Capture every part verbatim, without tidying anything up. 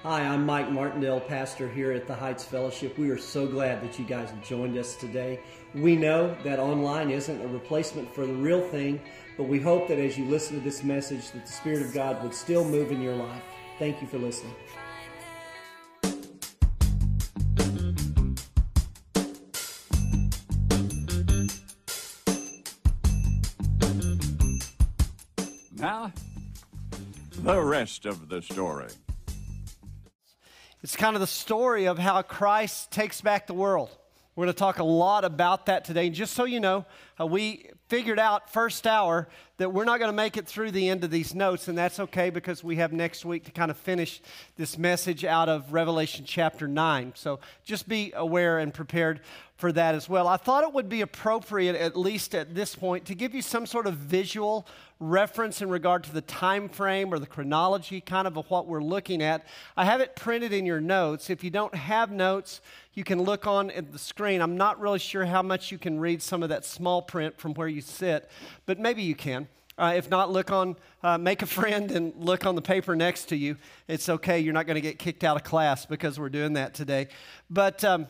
Hi, I'm Mike Martindale, pastor here at the Heights Fellowship. We are so glad that you guys have joined us today. We know that online isn't a replacement for the real thing, but we hope that as you listen to this message, that the Spirit of God would still move in your life. Thank you for listening. Now, the rest of the story. It's kind of the story of how Christ takes back the world. We're going to talk a lot about that today. And just so you know, uh, we figured out first hour that we're not going to make it through the end of these notes, and that's okay because we have next week to kind of finish this message out of Revelation chapter nine. So just be aware and prepared for that as well. I thought it would be appropriate, at least at this point, to give you some sort of visual reference in regard to the time frame or the chronology kind of of what we're looking at. I have it printed in your notes. If you don't have notes, you can look on at the screen. I'm not really sure how much you can read some of that small print from where you sit, but maybe you can. Uh, if not, look on, uh, make a friend and look on the paper next to you. It's okay. You're not going to get kicked out of class because we're doing that today. But um,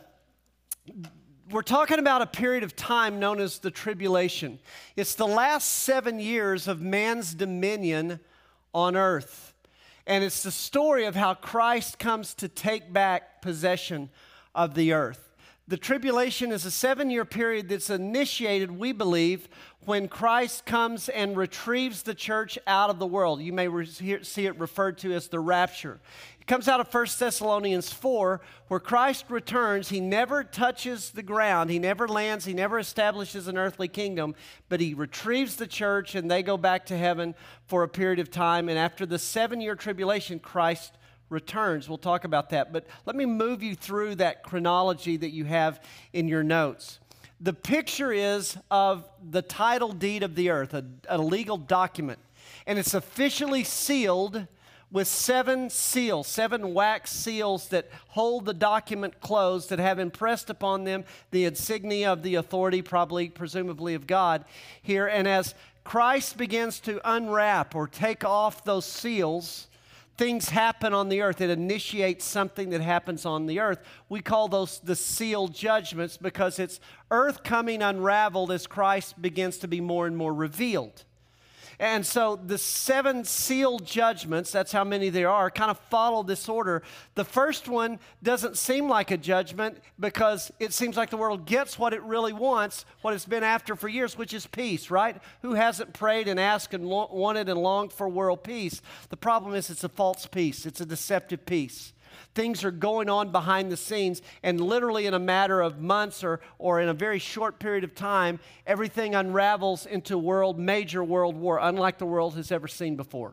we're talking about a period of time known as the tribulation. It's the last seven years of man's dominion on earth. And it's the story of how Christ comes to take back possession of the earth. The tribulation is a seven-year period that's initiated, we believe, when Christ comes and retrieves the church out of the world. You may re- see it referred to as the rapture. It comes out of First Thessalonians four, where Christ returns. He never touches the ground. He never lands. He never establishes an earthly kingdom, but he retrieves the church, and they go back to heaven for a period of time. And after the seven-year tribulation, Christ returns. We'll talk about that, but let me move you through that chronology that you have in your notes. The picture is of the title deed of the earth, a, a legal document, and it's officially sealed with seven seals, seven wax seals that hold the document closed, that have impressed upon them the insignia of the authority, probably, presumably of God here. And as Christ begins to unwrap or take off those seals, things happen on the earth. It initiates something that happens on the earth. We call those the seal judgments because it's earth coming unraveled as Christ begins to be more and more revealed. And so the seven seal judgments, that's how many there are, kind of follow this order. The first one doesn't seem like a judgment because it seems like the world gets what it really wants, what it's been after for years, which is peace, right? Who hasn't prayed and asked and lo- wanted and longed for world peace? The problem is it's a false peace. It's a deceptive peace. Things are going on behind the scenes, and literally in a matter of months or, or in a very short period of time, everything unravels into world, major world war, unlike the world has ever seen before.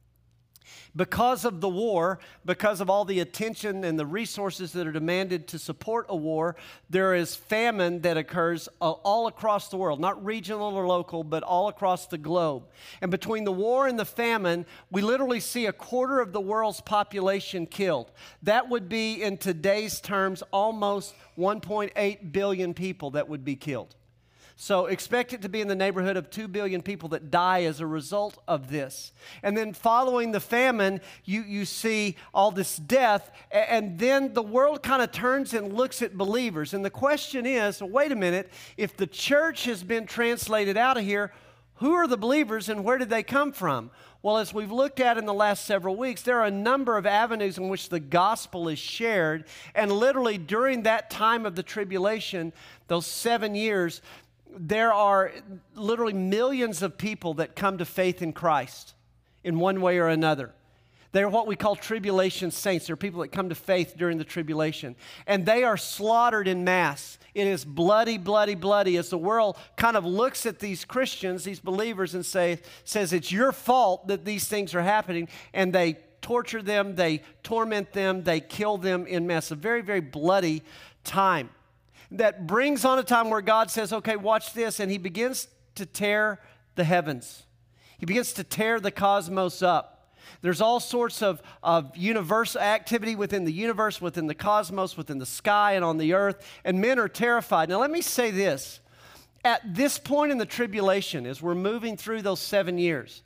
Because of the war, because of all the attention and the resources that are demanded to support a war, there is famine that occurs uh, all across the world, not regional or local, but all across the globe. And between the war and the famine, we literally see a quarter of the world's population killed. That would be, in today's terms, almost one point eight billion people that would be killed. So expect it to be in the neighborhood of two billion people that die as a result of this. And then following the famine, you, you see all this death, and then the world kind of turns and looks at believers. And the question is, wait a minute, if the church has been translated out of here, who are the believers and where did they come from? Well, as we've looked at in the last several weeks, there are a number of avenues in which the gospel is shared. And literally during that time of the tribulation, those seven years, there are literally millions of people that come to faith in Christ in one way or another. They're what we call tribulation saints. They're people that come to faith during the tribulation. And they are slaughtered in mass. It is bloody, bloody, bloody as the world kind of looks at these Christians, these believers, and say, says it's your fault that these things are happening. And they torture them, they torment them, they kill them in mass. A very, very bloody time. That brings on a time where God says, okay, watch this, and he begins to tear the heavens. He begins to tear the cosmos up. There's all sorts of, of universe activity within the universe, within the cosmos, within the sky, and on the earth, and men are terrified. Now, let me say this. At this point in the tribulation, as we're moving through those seven years,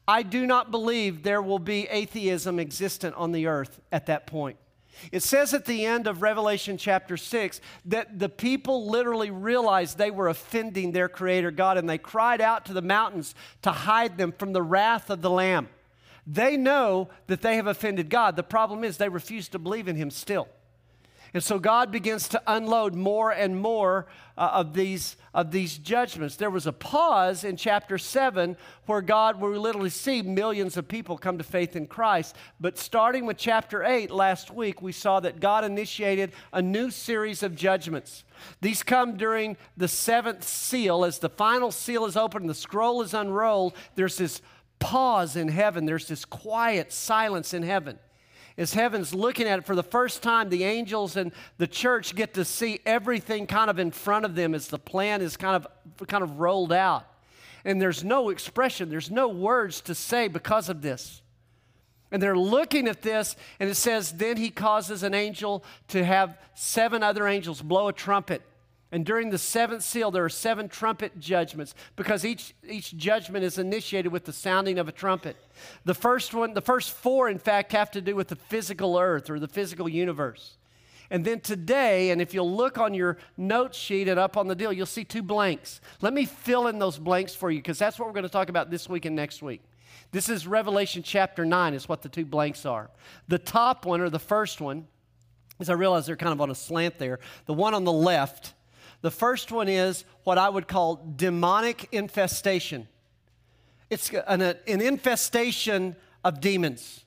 I do not believe there will be atheism existent on the earth at that point. It says at the end of Revelation chapter six that the people literally realized they were offending their Creator God, and they cried out to the mountains to hide them from the wrath of the Lamb. They know that they have offended God. The problem is they refuse to believe in Him still. And so God begins to unload more and more uh, of these of these judgments. There was a pause in chapter seven where God, where we literally see millions of people come to faith in Christ. But starting with chapter eight last week, we saw that God initiated a new series of judgments. These come during the seventh seal. As the final seal is opened, the scroll is unrolled, there's this pause in heaven. There's this quiet silence in heaven. As heaven's looking at it for the first time, the angels and the church get to see everything kind of in front of them as the plan is kind of, kind of rolled out. And there's no expression, there's no words to say because of this. And they're looking at this, and it says, then he causes an angel to have seven other angels blow a trumpet. And during the seventh seal, there are seven trumpet judgments because each, each judgment is initiated with the sounding of a trumpet. The first one, the first four, in fact, have to do with the physical earth or the physical universe. And then today, and if you'll look on your note sheet and up on the deal, you'll see two blanks. Let me fill in those blanks for you because that's what we're going to talk about this week and next week. This is Revelation chapter nine is what the two blanks are. The top one, or the first one, as I realize they're kind of on a slant there, the one on the left. The first one is what I would call demonic infestation. It's an, an infestation of demons.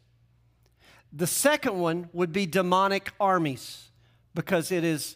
The second one would be demonic armies because it is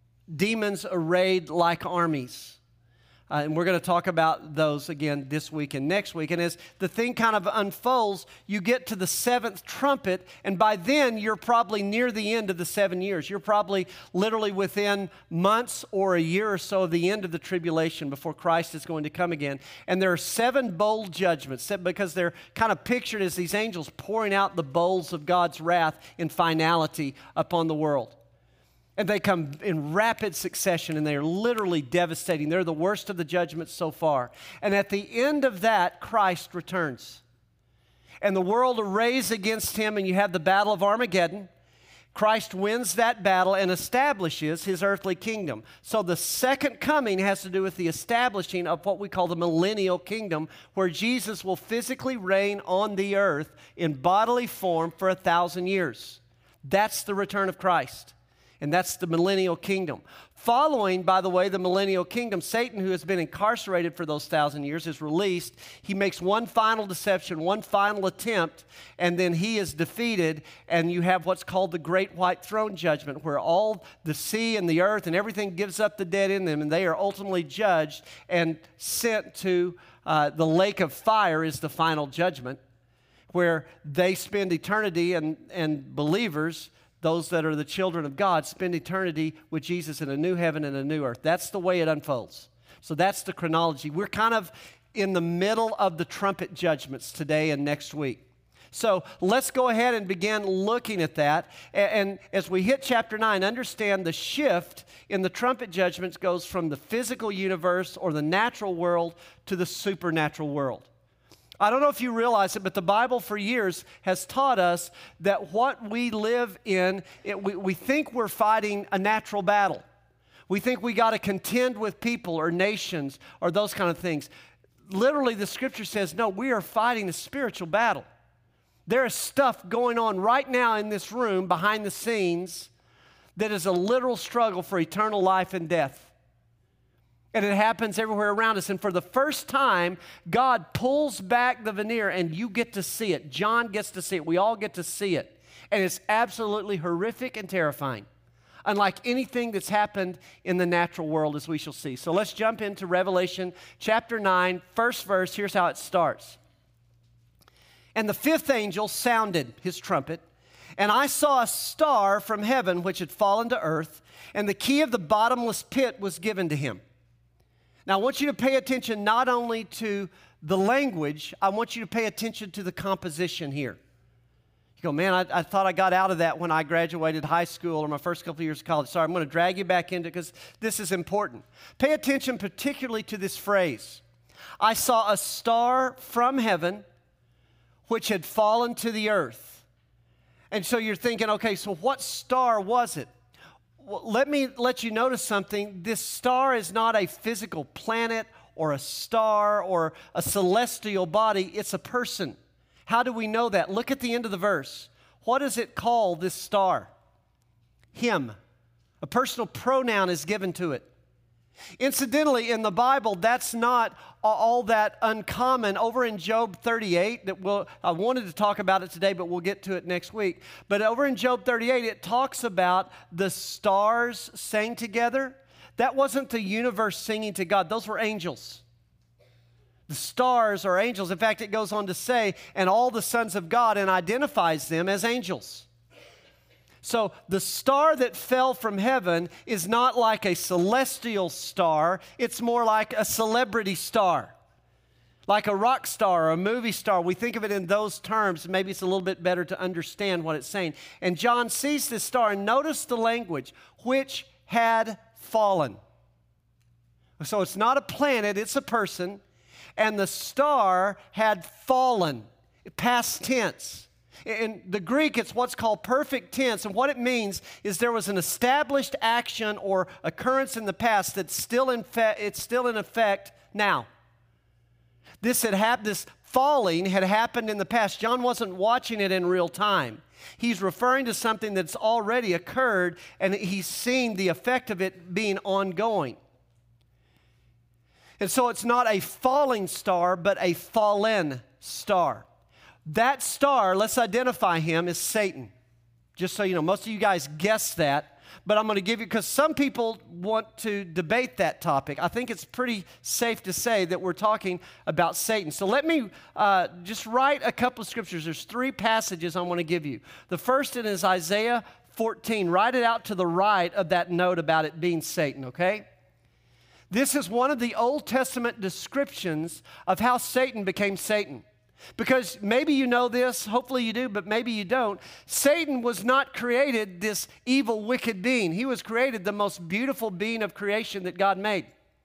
demons arrayed like armies. Uh, and we're going to talk about those again this week and next week. And as the thing kind of unfolds, you get to the seventh trumpet, and by then you're probably near the end of the seven years. You're probably literally within months or a year or so of the end of the tribulation before Christ is going to come again. And there are seven bowl judgments because they're kind of pictured as these angels pouring out the bowls of God's wrath in finality upon the world. And they come in rapid succession, and they are literally devastating. They're the worst of the judgments so far. And at the end of that, Christ returns. And the world arrays against him, and you have the battle of Armageddon. Christ wins that battle and establishes his earthly kingdom. So the second coming has to do with the establishing of what we call the millennial kingdom, where Jesus will physically reign on the earth in bodily form for a thousand years. That's the return of Christ. And that's the millennial kingdom. Following, by the way, the millennial kingdom, Satan, who has been incarcerated for those thousand years, is released. He makes one final deception, one final attempt, and then he is defeated, and you have what's called the Great White Throne Judgment, where all the sea and the earth and everything gives up the dead in them, and they are ultimately judged and sent to uh, the lake of fire is the final judgment, where they spend eternity, and, and believers, those that are the children of God, spend eternity with Jesus in a new heaven and a new earth. That's the way it unfolds. So that's the chronology. We're kind of in the middle of the trumpet judgments today and next week. So let's go ahead and begin looking at that. And, and as we hit chapter nine, understand the shift in the trumpet judgments goes from the physical universe or the natural world to the supernatural world. I don't know if you realize it, but the Bible for years has taught us that what we live in, it, we, we think we're fighting a natural battle. We think we got to contend with people or nations or those kind of things. Literally, the scripture says, no, we are fighting a spiritual battle. There is stuff going on right now in this room behind the scenes that is a literal struggle for eternal life and death. And it happens everywhere around us. And for the first time, God pulls back the veneer and you get to see it. John gets to see it. We all get to see it. And it's absolutely horrific and terrifying, unlike anything that's happened in the natural world, as we shall see. So let's jump into Revelation chapter nine, first verse. Here's how it starts. And the fifth angel sounded his trumpet, and I saw a star from heaven which had fallen to earth, and the key of the bottomless pit was given to him. Now, I want you to pay attention not only to the language, I want you to pay attention to the composition here. You go, man, I, I thought I got out of that when I graduated high school or my first couple of years of college. Sorry, I'm going to drag you back into it because this is important. Pay attention particularly to this phrase. I saw a star from heaven which had fallen to the earth. And so you're thinking, okay, so what star was it? Well, let me let you notice something. This star is not a physical planet or a star or a celestial body. It's a person. How do we know that? Look at the end of the verse. What does it call this star? Him. A personal pronoun is given to it. Incidentally, in the Bible, that's not all that uncommon. Over in Job thirty-eight, that we'll, I wanted to talk about it today, but we'll get to it next week. But over in Job thirty-eight, it talks about the stars sang together. That wasn't the universe singing to God. Those were angels. The stars are angels. In fact, it goes on to say, and all the sons of God, and identifies them as angels. So the star that fell from heaven is not like a celestial star. It's more like a celebrity star, like a rock star or a movie star. We think of it in those terms. Maybe it's a little bit better to understand what it's saying. And John sees this star, and notice the language, which had fallen. So it's not a planet, it's a person. And the star had fallen, past tense. In the Greek, it's what's called perfect tense, and what it means is there was an established action or occurrence in the past that's still in fe- it's still in effect now. This had happened. This falling had happened in the past. John wasn't watching it in real time. He's referring to something that's already occurred, and he's seeing the effect of it being ongoing. And so it's not a falling star, but a fallen star. That star, let's identify him as Satan. Just so you know, most of you guys guessed that, but I'm going to give you, because some people want to debate that topic. I think it's pretty safe to say that we're talking about Satan. So let me uh, just write a couple of scriptures. There's three passages I want to give you. The first one is Isaiah fourteen. Write it out to the right of that note about it being Satan, okay? This is one of the Old Testament descriptions of how Satan became Satan. Because maybe you know this, hopefully you do, but maybe you don't. Satan was not created this evil, wicked being. He was created the most beautiful being of creation that God made.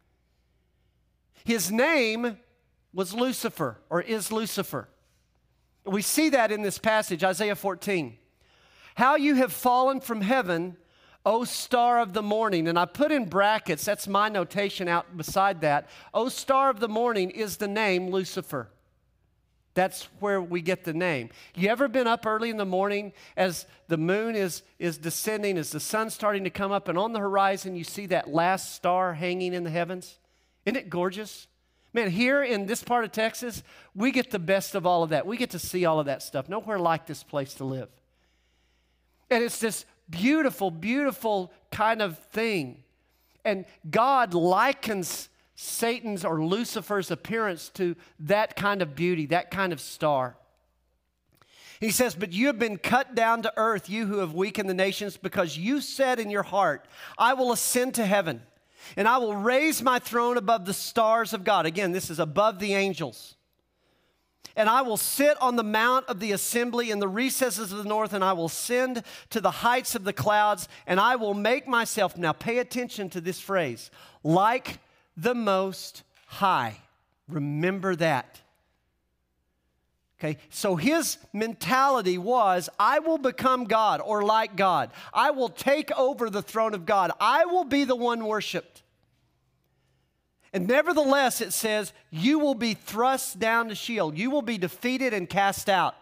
His name was Lucifer, or is Lucifer. We see that in this passage, Isaiah fourteen. How you have fallen from heaven, O star of the morning. And I put in brackets, that's my notation out beside that. O star of the morning is the name Lucifer. That's where we get the name. You ever been up early in the morning as the moon is, is descending, as the sun's starting to come up, and on the horizon you see that last star hanging in the heavens? Isn't it gorgeous? Man, here in this part of Texas, we get the best of all of that. We get to see all of that stuff. Nowhere like this place to live. And it's this beautiful, beautiful kind of thing. And God likens Satan's or Lucifer's appearance to that kind of beauty, that kind of star. He says, but you have been cut down to earth, you who have weakened the nations, because you said in your heart, I will ascend to heaven, and I will raise my throne above the stars of God. Again, this is above the angels. And I will sit on the mount of the assembly in the recesses of the north, and I will ascend to the heights of the clouds, and I will make myself, now pay attention to this phrase, like the Most High. Remember that. Okay, so his mentality was, I will become God or like God. I will take over the throne of God. I will be the one worshiped. And nevertheless, it says, you will be thrust down to Sheol. You will be defeated and cast out.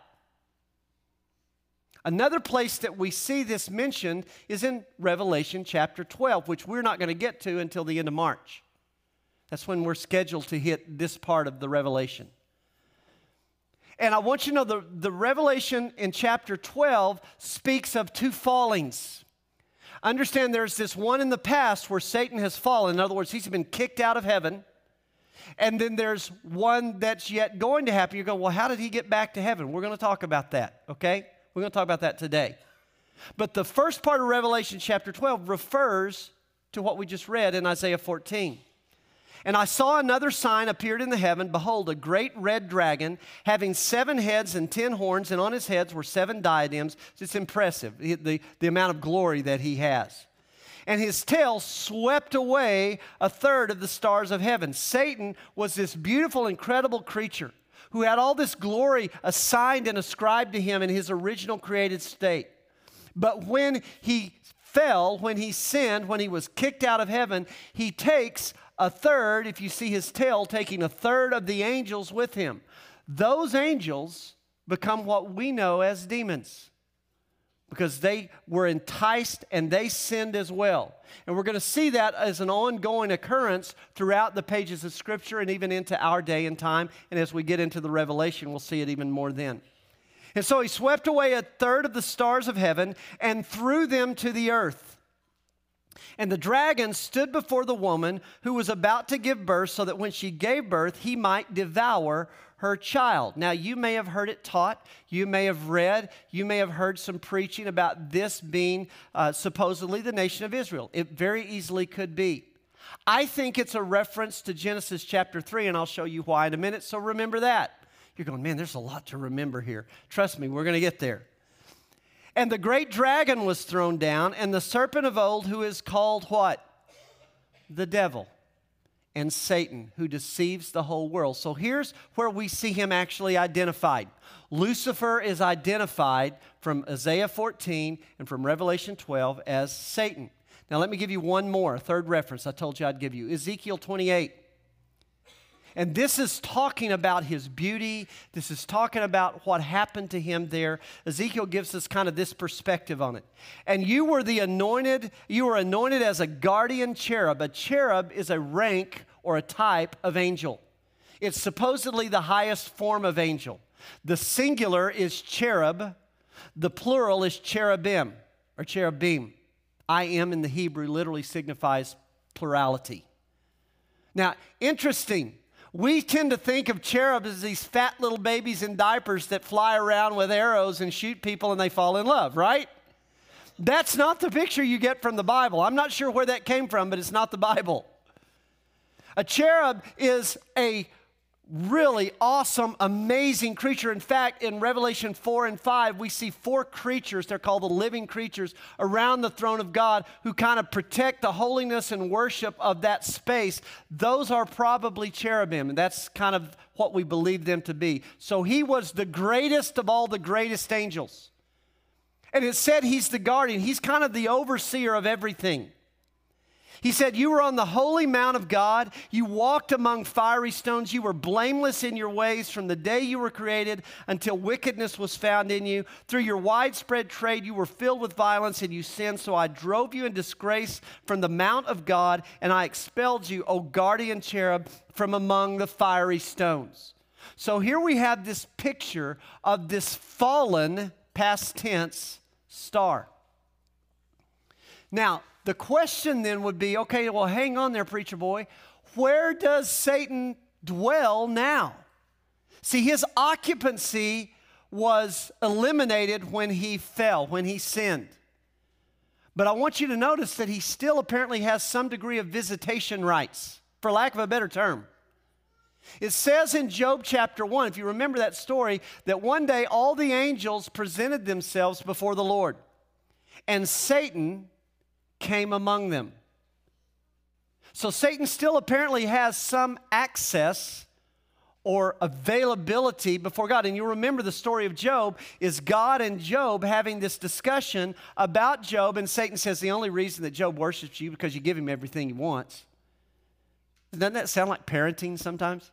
Another place that we see this mentioned is in Revelation chapter twelve, which we're not going to get to until the end of March. That's when we're scheduled to hit this part of the Revelation. And I want you to know the, the Revelation in chapter twelve speaks of two fallings. Understand there's this one in the past where Satan has fallen. In other words, he's been kicked out of heaven. And then there's one that's yet going to happen. You're going, well, how did he get back to heaven? We're going to talk about that, okay? We're going to talk about that today. But the first part of Revelation chapter twelve refers to what we just read in Isaiah fourteen. And I saw another sign appeared in the heaven. Behold, a great red dragon having seven heads and ten horns, and on his heads were seven diadems. It's impressive, the, the amount of glory that he has. And his tail swept away a third of the stars of heaven. Satan was this beautiful, incredible creature who had all this glory assigned and ascribed to him in his original created state. But when he fell, when he sinned, when he was kicked out of heaven, he takes a third, if you see his tail, taking a third of the angels with him. Those angels become what we know as demons because they were enticed and they sinned as well. And we're going to see that as an ongoing occurrence throughout the pages of Scripture and even into our day and time. And as we get into the Revelation, we'll see it even more then. And so he swept away a third of the stars of heaven and threw them to the earth. And the dragon stood before the woman who was about to give birth so that when she gave birth, he might devour her child. Now, you may have heard it taught. You may have read. You may have heard some preaching about this being uh, supposedly the nation of Israel. It very easily could be. I think it's a reference to Genesis chapter three, and I'll show you why in a minute, so remember that. You're going, man, there's a lot to remember here. Trust me, we're going to get there. And the great dragon was thrown down, and the serpent of old, who is called what? The devil and Satan, who deceives the whole world. So here's where we see him actually identified. Lucifer is identified from Isaiah fourteen and from Revelation twelve as Satan. Now let me give you one more, a third reference I told you I'd give you. Ezekiel twenty-eight. And this is talking about his beauty. This is talking about what happened to him there. Ezekiel gives us kind of this perspective on it. And you were the anointed, you were anointed as a guardian cherub. A cherub is a rank or a type of angel. It's supposedly the highest form of angel. The singular is cherub. The plural is cherubim or cherubim. I am in the Hebrew literally signifies plurality. Now, interesting. We tend to think of cherubs as these fat little babies in diapers that fly around with arrows and shoot people and they fall in love, right? That's not the picture you get from the Bible. I'm not sure where that came from, but it's not the Bible. A cherub is a really awesome, amazing creature. In fact, in Revelation four and five, we see four creatures, they're called the living creatures, around the throne of God who kind of protect the holiness and worship of that space. Those are probably cherubim, and that's kind of what we believe them to be. So he was the greatest of all the greatest angels. And it said he's the guardian. He's kind of the overseer of everything. He said, you were on the holy mount of God. You walked among fiery stones. You were blameless in your ways from the day you were created until wickedness was found in you. Through your widespread trade, you were filled with violence and you sinned. So I drove you in disgrace from the mount of God, and I expelled you, O guardian cherub, from among the fiery stones. So here we have this picture of this fallen, past tense, star. Now, the question then would be, okay, well, hang on there, preacher boy. Where does Satan dwell now? See, his occupancy was eliminated when he fell, when he sinned. But I want you to notice that he still apparently has some degree of visitation rights, for lack of a better term. It says in Job chapter one, if you remember that story, that one day all the angels presented themselves before the Lord, and Satan came among them. So Satan still apparently has some access or availability before God. And you remember the story of Job is God and Job having this discussion about Job, and Satan says the only reason that Job worships you is because you give him everything he wants. Doesn't that sound like parenting sometimes?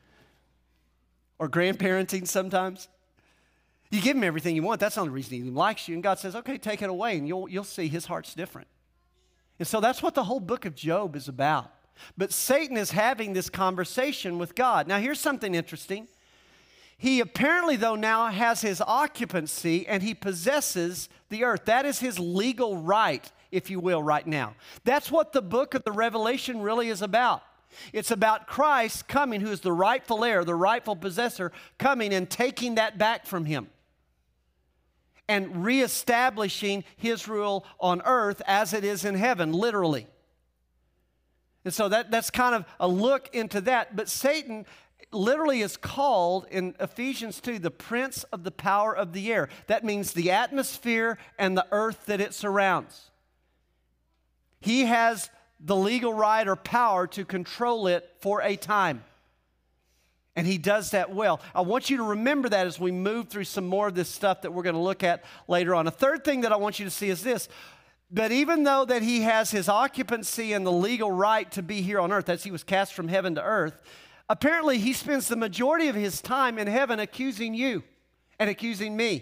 Or grandparenting sometimes? You give him everything you want. That's the only reason he likes you. And God says, okay, take it away, and you'll, you'll see his heart's different. And so that's what the whole book of Job is about. But Satan is having this conversation with God. Now, here's something interesting. He apparently, though, now has his occupancy and he possesses the earth. That is his legal right, if you will, right now. That's what the book of the Revelation really is about. It's about Christ coming, who is the rightful heir, the rightful possessor, coming and taking that back from him and reestablishing his rule on earth as it is in heaven, literally. And so that, that's kind of a look into that. But Satan literally is called in Ephesians two the prince of the power of the air. That means the atmosphere and the earth that it surrounds. He has the legal right or power to control it for a time. And he does that well. I want you to remember that as we move through some more of this stuff that we're going to look at later on. A third thing that I want you to see is this. But even though that he has his occupancy and the legal right to be here on earth, as he was cast from heaven to earth, apparently he spends the majority of his time in heaven accusing you and accusing me.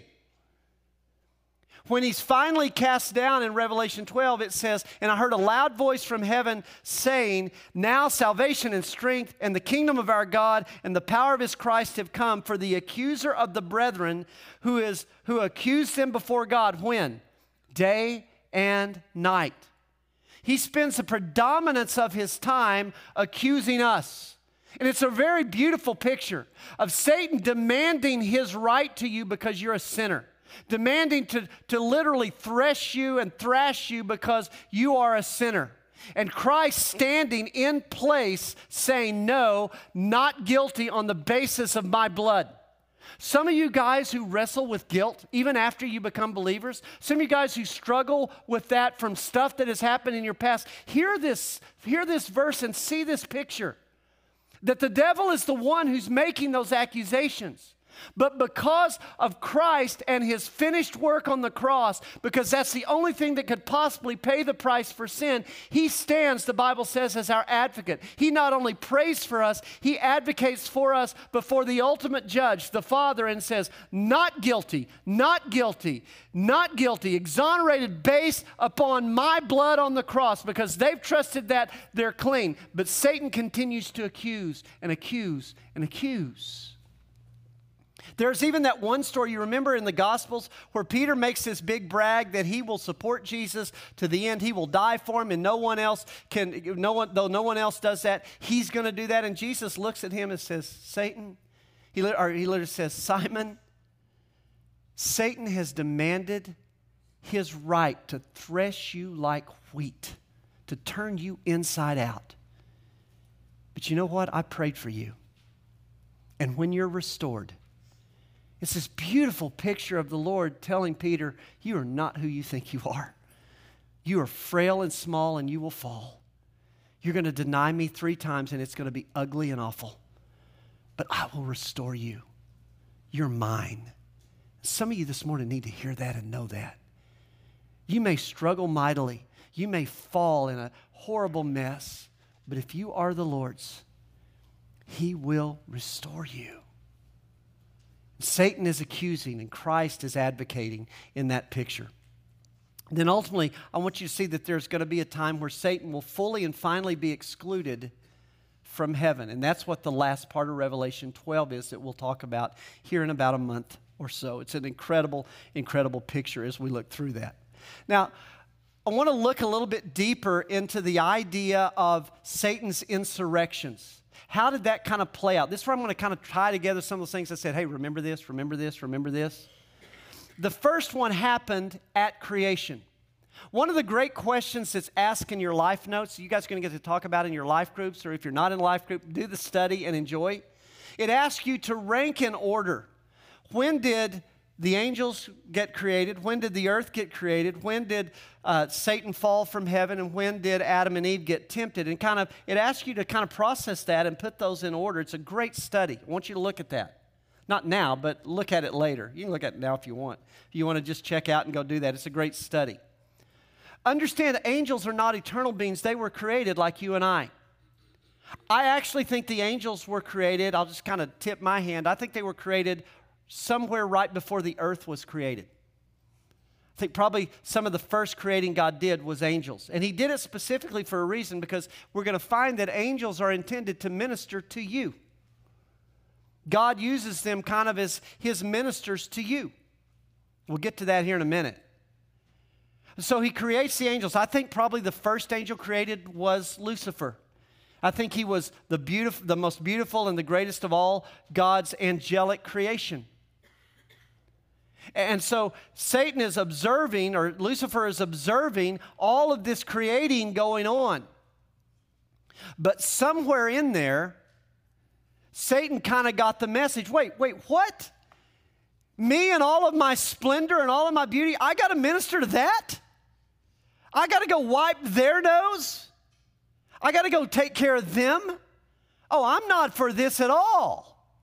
When he's finally cast down in Revelation twelve, it says, "And I heard a loud voice from heaven saying, now salvation and strength and the kingdom of our God and the power of his Christ have come, for the accuser of the brethren who is who accused them before God," when? Day and night. He spends the predominance of his time accusing us. And it's a very beautiful picture of Satan demanding his right to you because you're a sinner. Demanding to, to literally thresh you and thrash you because you are a sinner. And Christ standing in place saying, no, not guilty on the basis of my blood. Some of you guys who wrestle with guilt, even after you become believers, some of you guys who struggle with that from stuff that has happened in your past, hear this, hear this verse and see this picture. That the devil is the one who's making those accusations. But because of Christ and his finished work on the cross, because that's the only thing that could possibly pay the price for sin, he stands, the Bible says, as our advocate. He not only prays for us, he advocates for us before the ultimate judge, the Father, and says, not guilty, not guilty, not guilty, exonerated based upon my blood on the cross, because they've trusted that they're clean. But Satan continues to accuse and accuse and accuse. There's even that one story you remember in the Gospels where Peter makes this big brag that he will support Jesus to the end. He will die for him, and no one else can, no one, though no one else does that, he's going to do that. And Jesus looks at him and says, Satan, he, or he literally says, Simon, Satan has demanded his right to thresh you like wheat, to turn you inside out. But you know what? I prayed for you. And when you're restored, it's this beautiful picture of the Lord telling Peter, you are not who you think you are. You are frail and small and you will fall. You're going to deny me three times and it's going to be ugly and awful. But I will restore you. You're mine. Some of you this morning need to hear that and know that. You may struggle mightily. You may fall in a horrible mess. But if you are the Lord's, he will restore you. Satan is accusing and Christ is advocating in that picture. Then ultimately, I want you to see that there's going to be a time where Satan will fully and finally be excluded from heaven. And that's what the last part of Revelation twelve is that we'll talk about here in about a month or so. It's an incredible, incredible picture as we look through that. Now, I want to look a little bit deeper into the idea of Satan's insurrections. How did that kind of play out? This is where I'm going to kind of tie together some of those things I said, hey, remember this, remember this, remember this. The first one happened at creation. One of the great questions that's asked in your life notes, you guys are going to get to talk about in your life groups, or if you're not in a life group, do the study and enjoy. It asks you to rank in order. When did the angels get created? When did the earth get created? When did uh, Satan fall from heaven? And when did Adam and Eve get tempted? And kind of, it asks you to kind of process that and put those in order. It's a great study. I want you to look at that. Not now, but look at it later. You can look at it now if you want. If you want to just check out and go do that, it's a great study. Understand that angels are not eternal beings. They were created like you and I. I actually think the angels were created, I'll just kind of tip my hand, I think they were created somewhere right before the earth was created. I think probably some of the first creating God did was angels. And he did it specifically for a reason, because we're going to find that angels are intended to minister to you. God uses them kind of as his ministers to you. We'll get to that here in a minute. So he creates the angels. I think probably the first angel created was Lucifer. I think he was the beautiful, the most beautiful and the greatest of all God's angelic creation. And so Satan is observing, or Lucifer is observing, all of this creating going on. But somewhere in there, Satan kind of got the message. Wait, wait, what? Me and all of my splendor and all of my beauty, I got to minister to that? I got to go wipe their nose? I got to go take care of them? Oh, I'm not for this at all.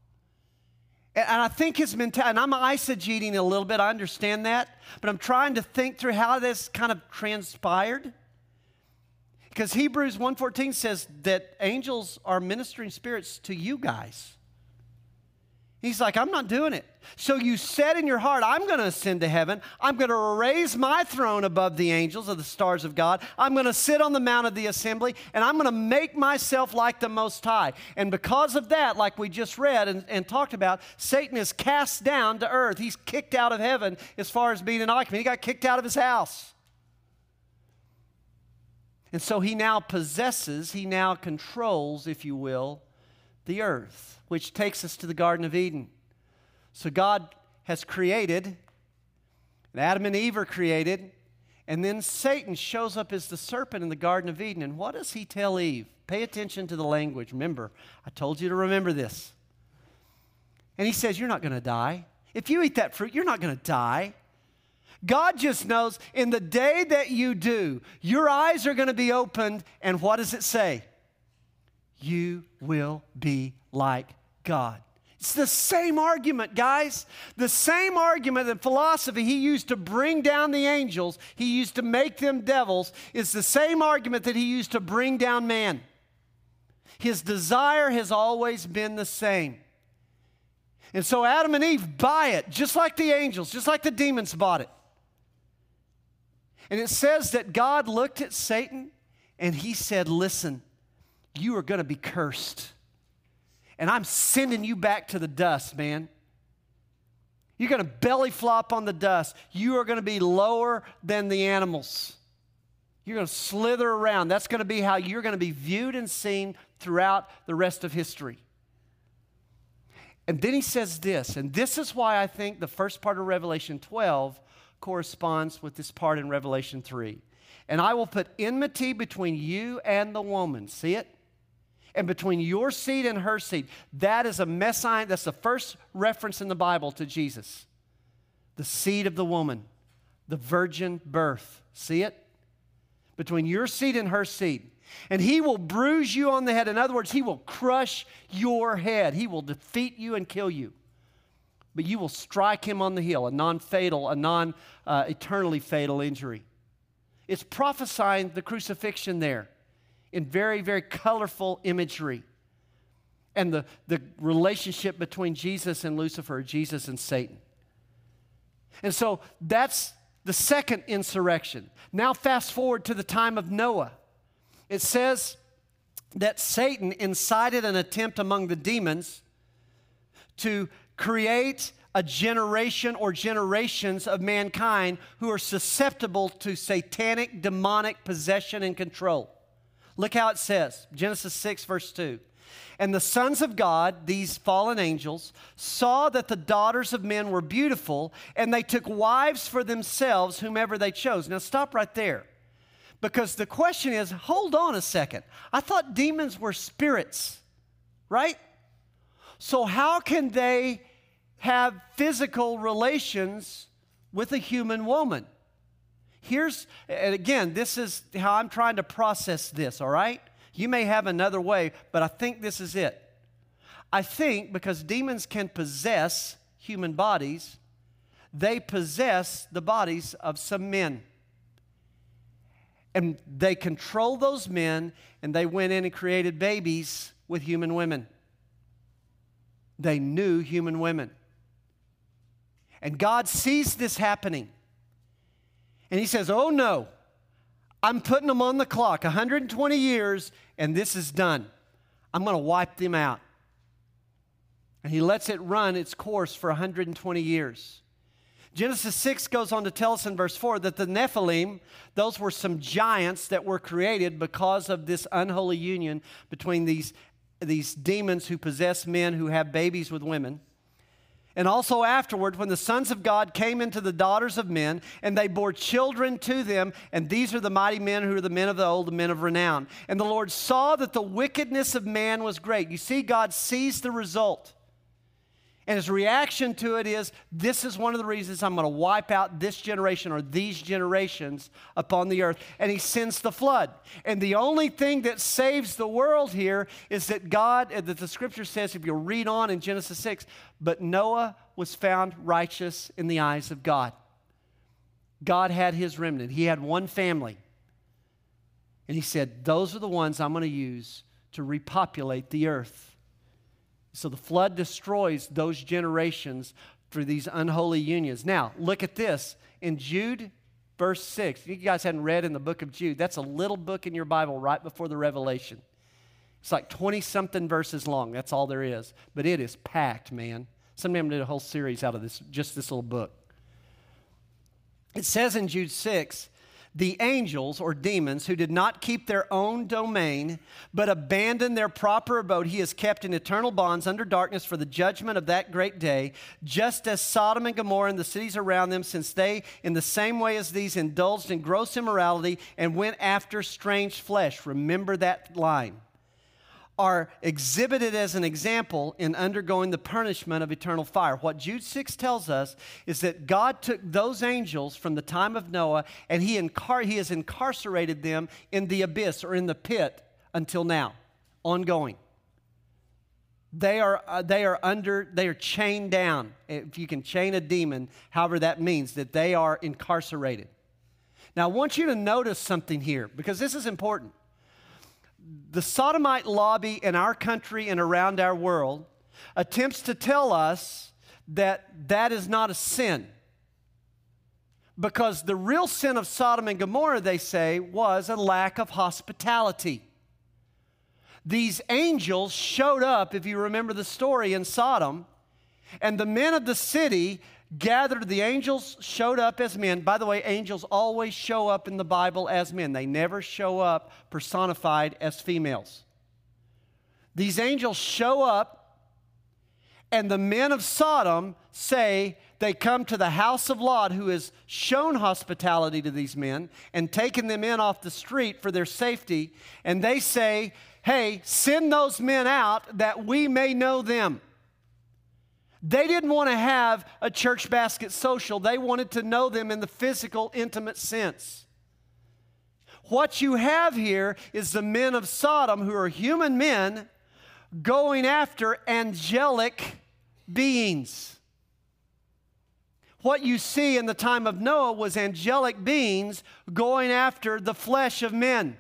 And I think his mentality, and I'm eisegeting a little bit, I understand that, but I'm trying to think through how this kind of transpired. Because Hebrews one fourteen says that angels are ministering spirits to you guys. He's like, I'm not doing it. So you said in your heart, I'm going to ascend to heaven. I'm going to raise my throne above the angels of the stars of God. I'm going to sit on the mount of the assembly, and I'm going to make myself like the Most High. And because of that, like we just read and, and talked about, Satan is cast down to earth. He's kicked out of heaven as far as being an occupant. He got kicked out of his house. And so he now possesses, he now controls, if you will, the earth, which takes us to the Garden of Eden. So God has created, and Adam and Eve are created, and then Satan shows up as the serpent in the Garden of Eden. And what does he tell Eve? Pay attention to the language. Remember, I told you to remember this. And he says, you're not going to die. If you eat that fruit, you're not going to die. God just knows in the day that you do, your eyes are going to be opened, and what does it say? You will be like God. It's the same argument, guys. The same argument and philosophy he used to bring down the angels, he used to make them devils, is the same argument that he used to bring down man. His desire has always been the same. And so Adam and Eve buy it, just like the angels, just like the demons bought it. And it says that God looked at Satan and he said, listen, you are going to be cursed. And I'm sending you back to the dust, man. You're going to belly flop on the dust. You are going to be lower than the animals. You're going to slither around. That's going to be how you're going to be viewed and seen throughout the rest of history. And then he says this, and this is why I think the first part of Revelation twelve corresponds with this part in Revelation three. And I will put enmity between you and the woman. See it? And between your seed and her seed. That is a messiah. That's the first reference in the Bible to Jesus. The seed of the woman. The virgin birth. See it? Between your seed and her seed. And he will bruise you on the head. In other words, he will crush your head. He will defeat you and kill you. But you will strike him on the heel. A non-fatal, a non-eternally uh, fatal injury. It's prophesying the crucifixion there. In very, very colorful imagery. And the, the relationship between Jesus and Lucifer, Jesus and Satan. And so that's the second insurrection. Now fast forward to the time of Noah. It says that Satan incited an attempt among the demons to create a generation or generations of mankind who are susceptible to satanic, demonic possession and control. Look how it says, Genesis six, verse two. And the sons of God, these fallen angels, saw that the daughters of men were beautiful, and they took wives for themselves, whomever they chose. Now stop right there. Because the question is, hold on a second. I thought demons were spirits, right? So how can they have physical relations with a human woman? Here's, and again, this is how I'm trying to process this, all right? You may have another way, but I think this is it. I think because demons can possess human bodies, they possess the bodies of some men. And they control those men, and they went in and created babies with human women. They knew human women. And God sees this happening. And he says, oh no, I'm putting them on the clock, one hundred twenty years, and this is done. I'm going to wipe them out. And he lets it run its course for one hundred twenty years. Genesis six goes on to tell us in verse four that the Nephilim, those were some giants that were created because of this unholy union between these, these demons who possess men who have babies with women. And also afterward, when the sons of God came into the daughters of men, and they bore children to them, and these are the mighty men who are the men of the old, the men of renown. And the Lord saw that the wickedness of man was great. You see, God sees the result. And his reaction to it is, this is one of the reasons I'm going to wipe out this generation or these generations upon the earth. And he sends the flood. And the only thing that saves the world here is that God, that the scripture says, if you read on in Genesis six, but Noah was found righteous in the eyes of God. God had his remnant. He had one family. And he said, those are the ones I'm going to use to repopulate the earth. So the flood destroys those generations through these unholy unions. Now, look at this. In Jude, verse six, you guys hadn't read in the book of Jude. That's a little book in your Bible right before the Revelation. It's like twenty-something verses long. That's all there is. But it is packed, man. Someday I'm going to do a whole series out of this, just this little book. It says in Jude six, the angels or demons who did not keep their own domain, but abandoned their proper abode, he is kept in eternal bonds under darkness for the judgment of that great day, just as Sodom and Gomorrah and the cities around them, since they, in the same way as these, indulged in gross immorality and went after strange flesh. Remember that line. Are exhibited as an example in undergoing the punishment of eternal fire. What Jude six tells us is that God took those angels from the time of Noah and he, incar- he has incarcerated them in the abyss or in the pit until now, ongoing. They are, uh, they are under, they are chained down. If you can chain a demon, however that means, that they are incarcerated. Now I want you to notice something here because this is important. The sodomite lobby in our country and around our world attempts to tell us that that is not a sin. Because the real sin of Sodom and Gomorrah, they say, was a lack of hospitality. These angels showed up, if you remember the story, in Sodom, and the men of the city gathered. The angels showed up as men. By the way, angels always show up in the Bible as men. They never show up personified as females. These angels show up, and the men of Sodom say they come to the house of Lot, who has shown hospitality to these men and taken them in off the street for their safety, and they say, hey, send those men out that we may know them. They didn't want to have a church basket social. They wanted to know them in the physical, intimate sense. What you have here is the men of Sodom, who are human men, going after angelic beings. What you see in the time of Noah was angelic beings going after the flesh of men.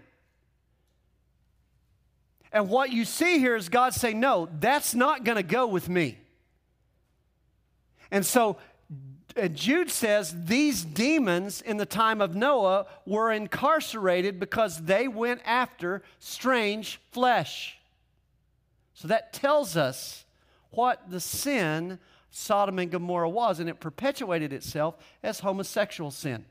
And what you see here is God saying, no, that's not going to go with me. And so Jude says these demons in the time of Noah were incarcerated because they went after strange flesh. So that tells us what the sin Sodom and Gomorrah was, and it perpetuated itself as homosexual sin.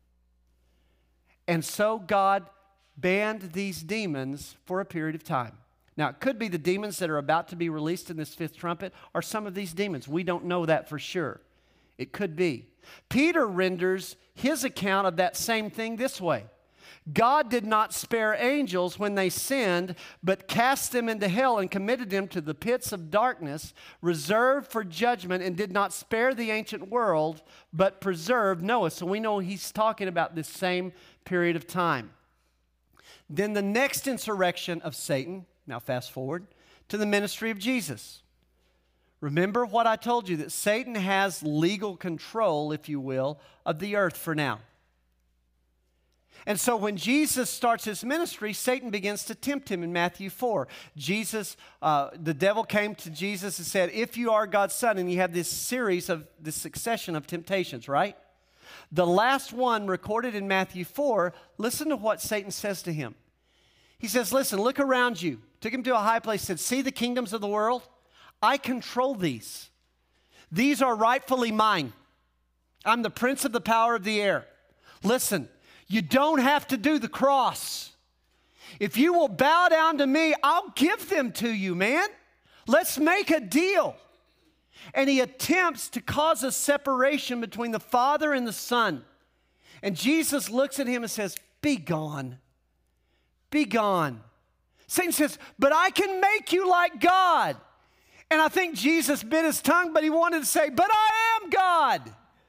And so God banned these demons for a period of time. Now, it could be the demons that are about to be released in this fifth trumpet are some of these demons. We don't know that for sure. It could be. Peter renders his account of that same thing this way. God did not spare angels when they sinned, but cast them into hell and committed them to the pits of darkness, reserved for judgment, and did not spare the ancient world, but preserved Noah. So we know he's talking about this same period of time. Then the next insurrection of Satan, now fast forward, to the ministry of Jesus. Remember what I told you, that Satan has legal control, if you will, of the earth for now. And so when Jesus starts his ministry, Satan begins to tempt him in Matthew four. Jesus, uh, the devil came to Jesus and said, if you are God's son, and you have this series of, this succession of temptations, right? The last one recorded in Matthew four, listen to what Satan says to him. He says, listen, look around you. Took him to a high place, said, see the kingdoms of the world? I control these. These are rightfully mine. I'm the prince of the power of the air. Listen, you don't have to do the cross. If you will bow down to me, I'll give them to you, man. Let's make a deal. And he attempts to cause a separation between the Father and the Son. And Jesus looks at him and says, be gone. Be gone. Satan says, but I can make you like God. And I think Jesus bit his tongue, but he wanted to say, but I am God.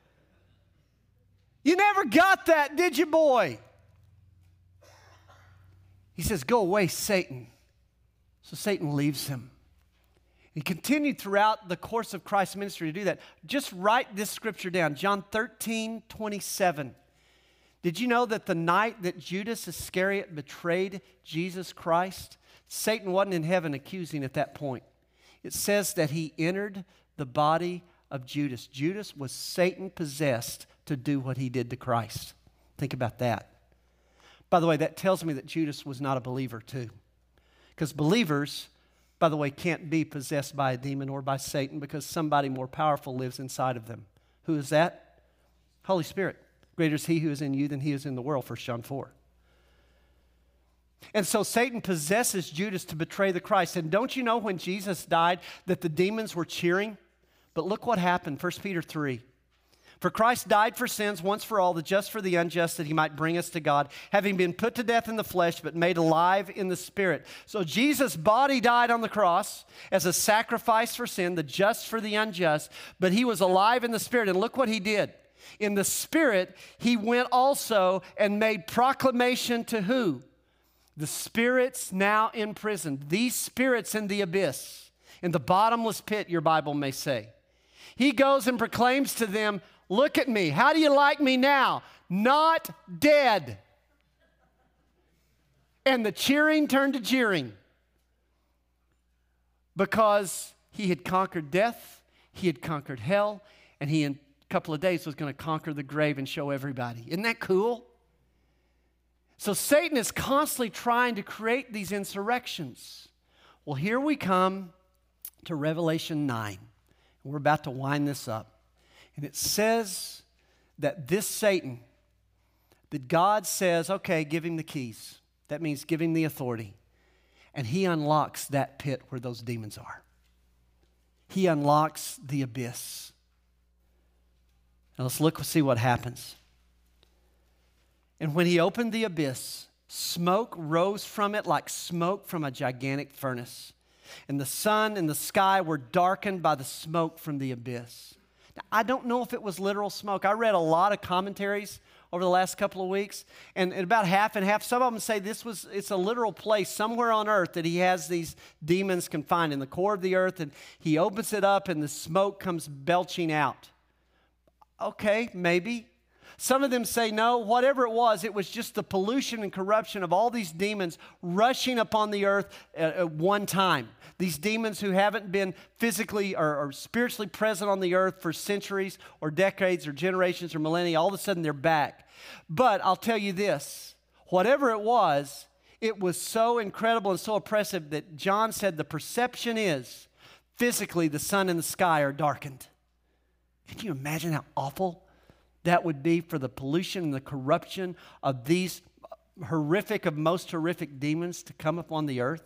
You never got that, did you, boy? He says, go away, Satan. So Satan leaves him. He continued throughout the course of Christ's ministry to do that. Just write this scripture down, John thirteen twenty-seven. Did you know that the night that Judas Iscariot betrayed Jesus Christ, Satan wasn't in heaven accusing at that point? It says that he entered the body of Judas. Judas was Satan-possessed to do what he did to Christ. Think about that. By the way, that tells me that Judas was not a believer too. Because believers, by the way, can't be possessed by a demon or by Satan because somebody more powerful lives inside of them. Who is that? Holy Spirit. Greater is he who is in you than he is in the world, First John four. And so Satan possesses Judas to betray the Christ. And don't you know when Jesus died that the demons were cheering? But look what happened, First Peter three. For Christ died for sins once for all, the just for the unjust, that he might bring us to God, having been put to death in the flesh, but made alive in the Spirit. So Jesus' body died on the cross as a sacrifice for sin, the just for the unjust, but he was alive in the Spirit. And look what he did. In the Spirit, he went also and made proclamation to who? The spirits now in prison. These spirits in the abyss, in the bottomless pit, your Bible may say. He goes and proclaims to them, look at me. How do you like me now? Not dead. And the cheering turned to jeering because he had conquered death, he had conquered hell, and he in a couple of days was going to conquer the grave and show everybody. Isn't that cool? So Satan is constantly trying to create these insurrections. Well, here we come to Revelation nine. We're about to wind this up. And it says that this Satan, that God says, okay, give him the keys. That means give him the authority. And he unlocks that pit where those demons are. He unlocks the abyss. Now let's look and see what happens. And when he opened the abyss, smoke rose from it like smoke from a gigantic furnace. And the sun and the sky were darkened by the smoke from the abyss. Now, I don't know if it was literal smoke. I read a lot of commentaries over the last couple of weeks, and, and about half and half. Some of them say this was, it's a literal place somewhere on earth that he has these demons confined in the core of the earth, and he opens it up and the smoke comes belching out. Okay, maybe. Some of them say no, whatever it was, it was just the pollution and corruption of all these demons rushing upon the earth at, at one time. These demons who haven't been physically or, or spiritually present on the earth for centuries or decades or generations or millennia, all of a sudden they're back. But I'll tell you this, whatever it was, it was so incredible and so oppressive that John said the perception is physically the sun and the sky are darkened. Can you imagine how awful that would be for the pollution and the corruption of these horrific of most horrific demons to come upon the earth?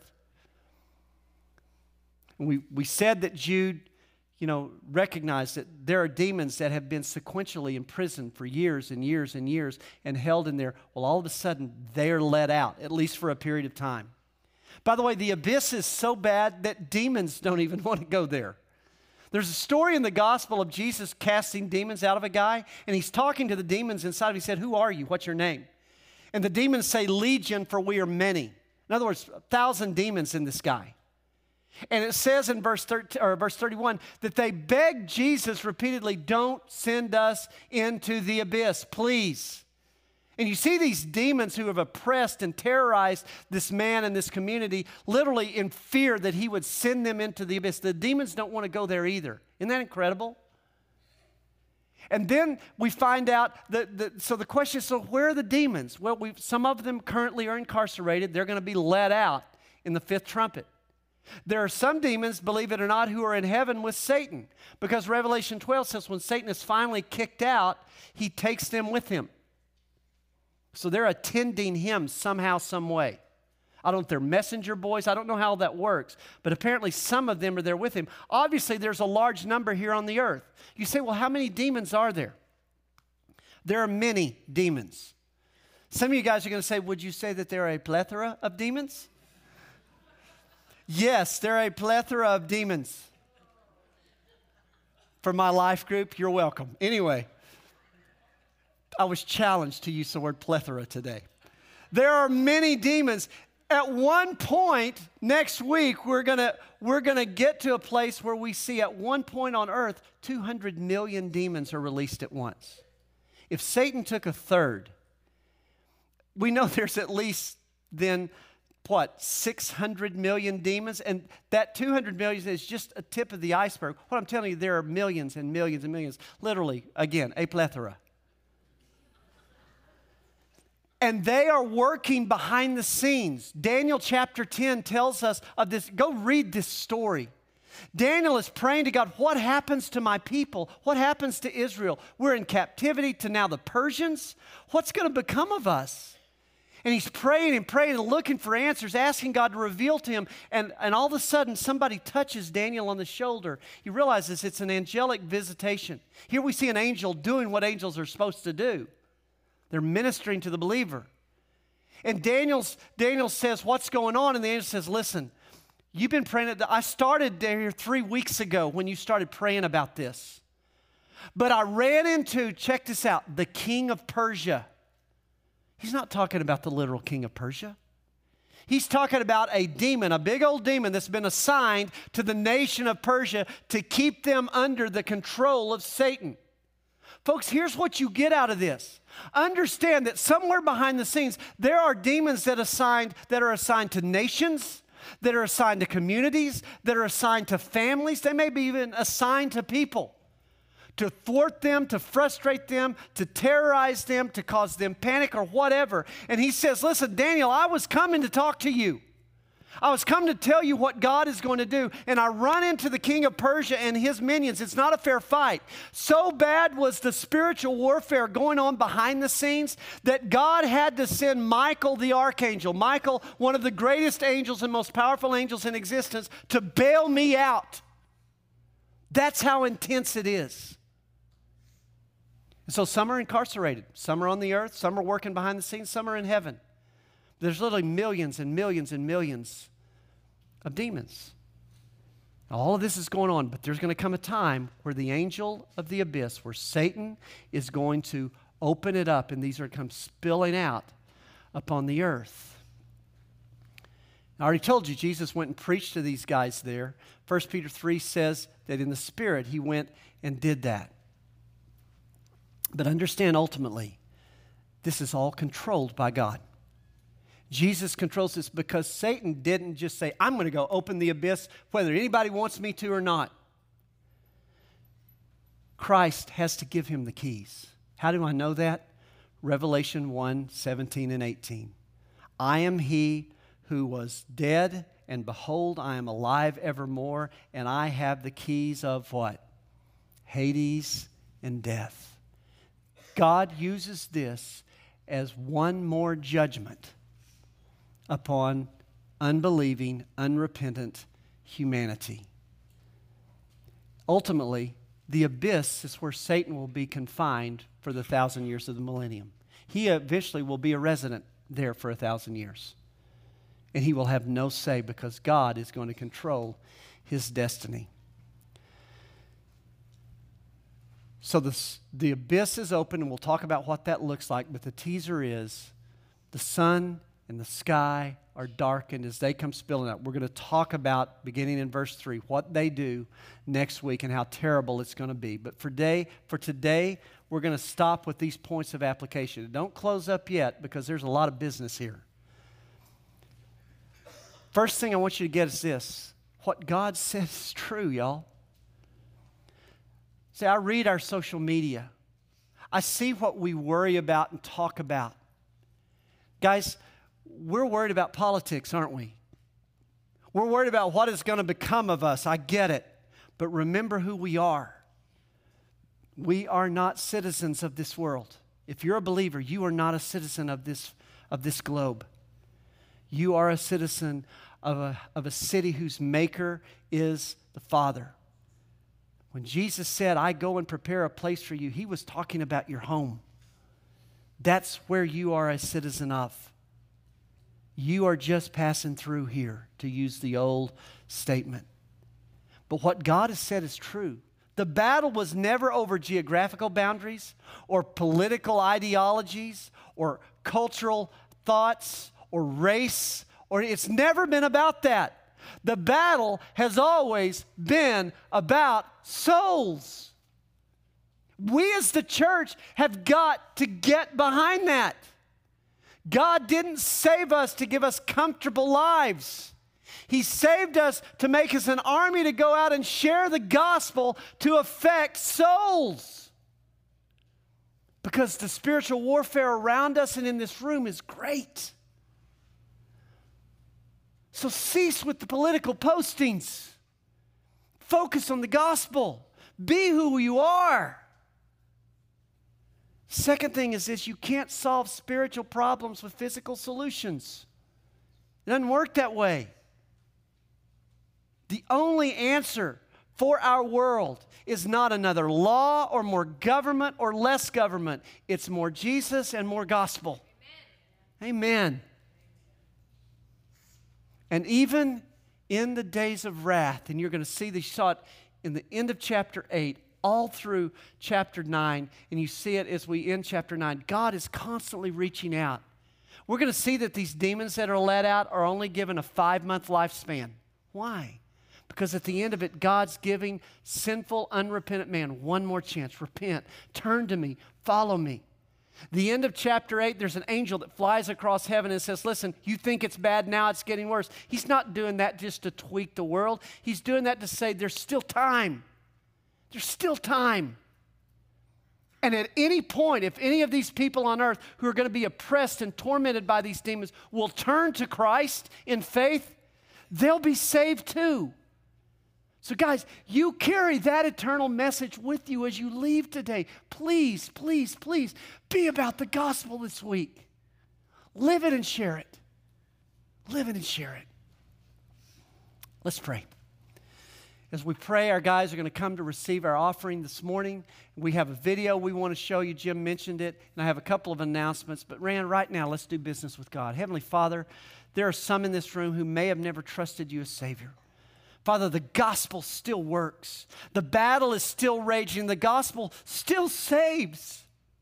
And we, we said that Jude, you know, recognized that there are demons that have been sequentially imprisoned for years and years and years and held in there. Well, all of a sudden, they're let out, at least for a period of time. By the way, the abyss is so bad that demons don't even want to go there. There's a story in the gospel of Jesus casting demons out of a guy, and he's talking to the demons inside. He said, who are you? What's your name? And the demons say, Legion, for we are many. In other words, a thousand demons in this guy. And it says in verse thirty, or verse thirty-one that they begged Jesus repeatedly, don't send us into the abyss, please. And you see these demons who have oppressed and terrorized this man and this community, literally in fear that he would send them into the abyss. The demons don't want to go there either. Isn't that incredible? And then we find out that, that so the question is, so where are the demons? Well, we some of them currently are incarcerated. They're going to be let out in the fifth trumpet. There are some demons, believe it or not, who are in heaven with Satan, because Revelation twelve says when Satan is finally kicked out, he takes them with him. So they're attending him somehow, some way. I don't know if they're messenger boys. I don't know how that works. But apparently some of them are there with him. Obviously, there's a large number here on the earth. You say, well, how many demons are there? There are many demons. Some of you guys are going to say, would you say that there are a plethora of demons? Yes, there are a plethora of demons. for my life group, you're welcome. Anyway, I was challenged to use the word plethora today. There are many demons. At one point next week, we're gonna we're gonna get to a place where we see at one point on earth, two hundred million demons are released at once. If Satan took a third, we know there's at least then, what, six hundred million demons? And that two hundred million is just a tip of the iceberg. What I'm telling you, there are millions and millions and millions. Literally, again, a plethora. And they are working behind the scenes. Daniel chapter ten tells us of this. Go read this story. Daniel is praying to God, what happens to my people? What happens to Israel? We're in captivity to now the Persians. What's going to become of us? And he's praying and praying and looking for answers, asking God to reveal to him. And, and all of a sudden, somebody touches Daniel on the shoulder. He realizes it's an angelic visitation. Here we see an angel doing what angels are supposed to do. They're ministering to the believer. And Daniel's, Daniel says, what's going on? And the angel says, listen, you've been praying. I started there three weeks ago when you started praying about this. But I ran into, check this out, the king of Persia. He's not talking about the literal king of Persia. He's talking about a demon, a big old demon that's been assigned to the nation of Persia to keep them under the control of Satan. Folks, here's what you get out of this. Understand that somewhere behind the scenes, there are demons that, assigned, that are assigned to nations, that are assigned to communities, that are assigned to families. They may be even assigned to people. To thwart them, to frustrate them, to terrorize them, to cause them panic or whatever. And he says, listen, Daniel, I was coming to talk to you. I was coming to tell you what God is going to do. And I run into the king of Persia and his minions. It's not a fair fight. So bad was the spiritual warfare going on behind the scenes that God had to send Michael the archangel, Michael, one of the greatest angels and most powerful angels in existence, to bail me out. That's how intense it is. And so some are incarcerated, some are on the earth, some are working behind the scenes, some are in heaven. There's literally millions and millions and millions of demons. All of this is going on, but there's going to come a time where the angel of the abyss, where Satan is going to open it up, and these are come spilling out upon the earth. I already told you, Jesus went and preached to these guys there. First Peter three says that in the Spirit he went and did that. But understand, ultimately, this is all controlled by God. Jesus controls this because Satan didn't just say, I'm going to go open the abyss whether anybody wants me to or not. Christ has to give him the keys. How do I know that? Revelation one, seventeen and eighteen. I am he who was dead, and behold, I am alive evermore, and I have the keys of what? Hades and death. God uses this as one more judgment upon unbelieving, unrepentant humanity. Ultimately, the abyss is where Satan will be confined for the thousand years of the millennium. He eventually will be a resident there for a thousand years. And he will have no say because God is going to control his destiny. So this, the abyss is open, and we'll talk about what that looks like, but the teaser is the sun and the sky are darkened as they come spilling out. We're going to talk about, beginning in verse three, what they do next week and how terrible it's going to be. But for, day, for today, we're going to stop with these points of application. Don't close up yet because there's a lot of business here. First thing I want you to get is this. What God says is true, y'all. See, I read our social media. I see what we worry about and talk about. Guys, we're worried about politics, aren't we? We're worried about what is going to become of us. I get it. But remember who we are. We are not citizens of this world. If you're a believer, you are not a citizen of this, of this globe. You are a citizen of a, of a city whose maker is the Father. When Jesus said, I go and prepare a place for you, he was talking about your home. That's where you are a citizen of. You are just passing through here, to use the old statement. But what God has said is true. The battle was never over geographical boundaries or political ideologies or cultural thoughts or race, or it's never been about that. The battle has always been about souls. We as the church have got to get behind that. God didn't save us to give us comfortable lives. He saved us to make us an army to go out and share the gospel to affect souls. Because the spiritual warfare around us and in this room is great. So cease with the political postings. Focus on the gospel. Be who you are. Second thing is this: you can't solve spiritual problems with physical solutions. It doesn't work that way. The only answer for our world is not another law or more government or less government. It's more Jesus and more gospel. Amen. Amen. And even in the days of wrath, and you're going to see this, you saw it in the end of chapter eight, all through chapter nine, and you see it as we end chapter nine, God is constantly reaching out. We're going to see that these demons that are let out are only given a five-month lifespan. Why? Because at the end of it, God's giving sinful, unrepentant man one more chance. Repent, turn to me, follow me. The end of chapter eight, there's an angel that flies across heaven and says, listen, you think it's bad now, it's getting worse. He's not doing that just to tweak the world. He's doing that to say there's still time. There's still time. And at any point, if any of these people on earth who are going to be oppressed and tormented by these demons will turn to Christ in faith, they'll be saved too. So guys, you carry that eternal message with you as you leave today. Please, please, please be about the gospel this week. Live it and share it. Live it and share it. Let's pray. As we pray, our guys are going to come to receive our offering this morning. We have a video we want to show you. Jim mentioned it, and I have a couple of announcements. But Rand, right now, let's do business with God. Heavenly Father, there are some in this room who may have never trusted you as Savior. Father, the gospel still works. The battle is still raging. The gospel still saves.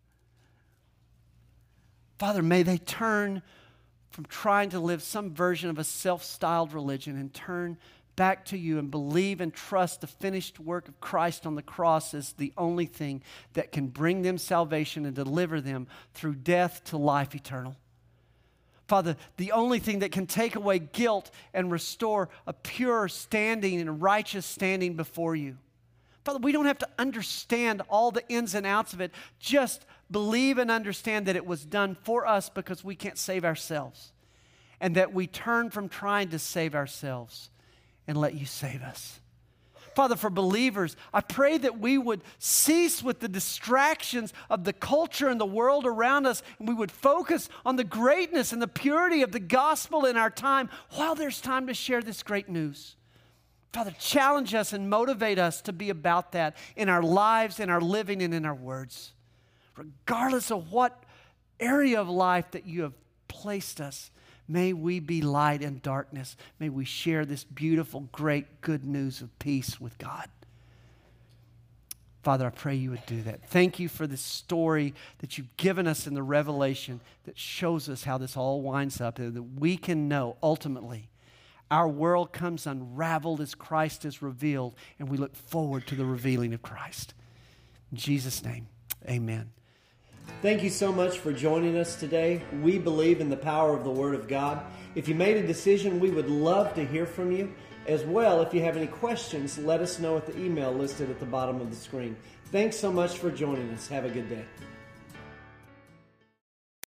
Father, may they turn from trying to live some version of a self-styled religion and turn back to you and believe and trust the finished work of Christ on the cross as the only thing that can bring them salvation and deliver them through death to life eternal. Father, the only thing that can take away guilt and restore a pure standing and a righteous standing before you. Father, we don't have to understand all the ins and outs of it. Just believe and understand that it was done for us because we can't save ourselves. And that we turn from trying to save ourselves and let you save us. Father, for believers, I pray that we would cease with the distractions of the culture and the world around us, and we would focus on the greatness and the purity of the gospel in our time while there's time to share this great news. Father, challenge us and motivate us to be about that in our lives, in our living, and in our words. Regardless of what area of life that you have placed us, may we be light in darkness. May we share this beautiful, great, good news of peace with God. Father, I pray you would do that. Thank you for this story that you've given us in the Revelation that shows us how this all winds up, that we can know ultimately our world comes unraveled as Christ is revealed, and we look forward to the revealing of Christ. In Jesus' name, amen. Thank you so much for joining us today. We believe in the power of the Word of God. If you made a decision, we would love to hear from you. As well, if you have any questions, let us know at the email listed at the bottom of the screen. Thanks so much for joining us. Have a good day.